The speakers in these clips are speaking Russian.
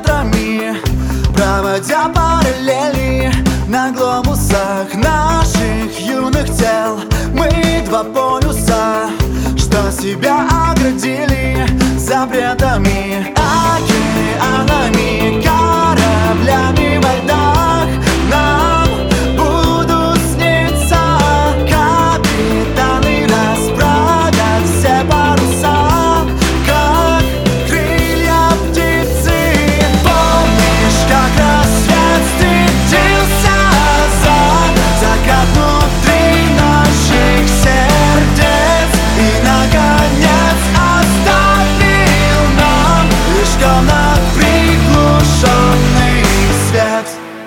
километрами, проводя параллели на глобусах наших юных тел. Мы два полюса, что себя оградили запретами, океанами, кораблями во льдах. Нам будут сниться капитаны, расправят все паруса, как крылья птицы. Помнишь, как рассвет встретился за закат внутри наших сердец и, наконец, оставил нам лишь комнат приглушенный свет.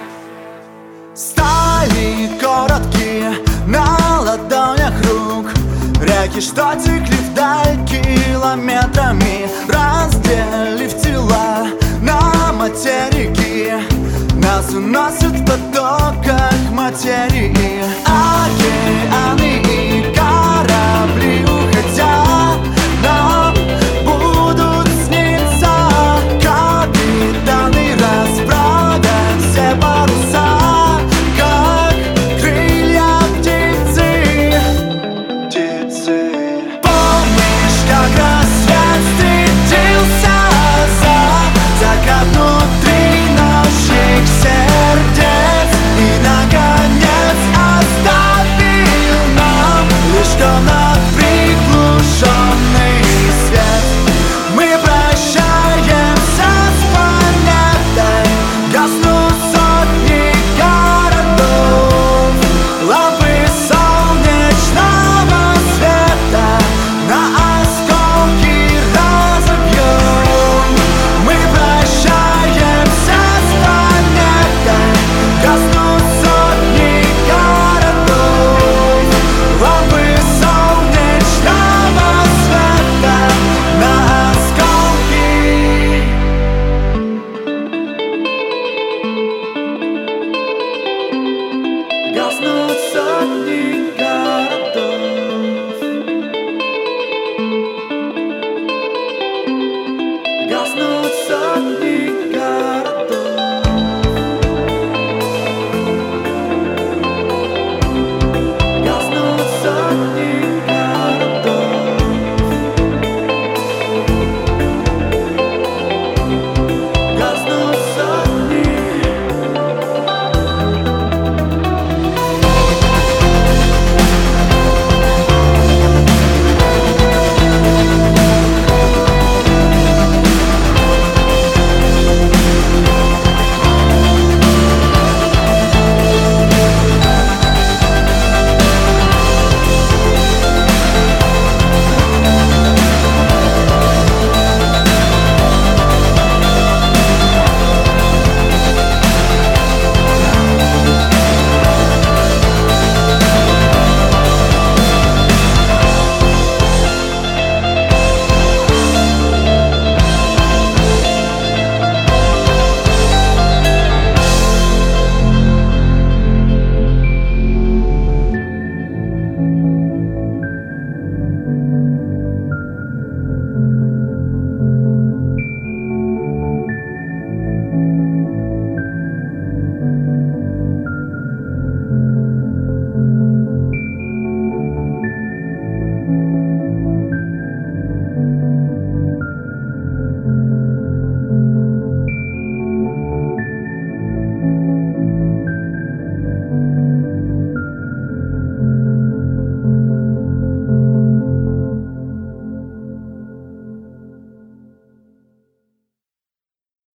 Стали короткие на ладонях рук реки, что текли вдаль километрами, разделив тела на материки. Нас уносят в потоках материи, океан